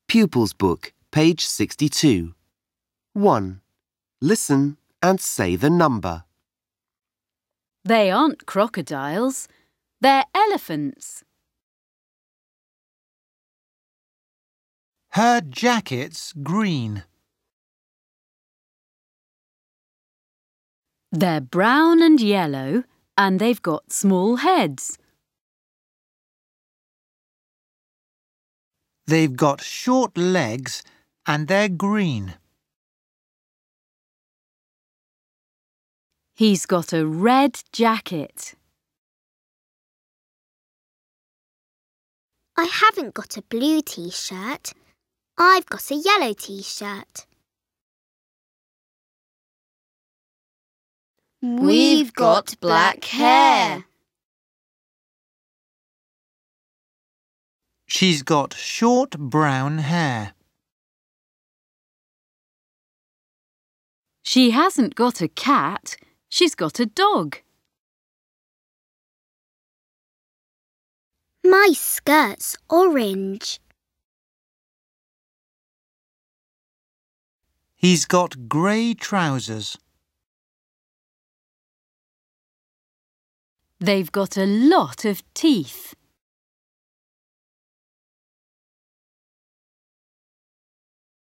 Pupils Book, page 62. 1. Listen and say the number. They aren't crocodiles. They're elephants. Her jacket's green. They're brown and yellow, and they've got small heads. They've got short legs and they're green. He's got a red jacket. I haven't got a blue t-shirt. I've got a yellow t-shirt. We've got black hair. She's got short brown hair. She hasn't got a cat. She's got a dog. My skirt's orange. He's got grey trousers. They've got a lot of teeth.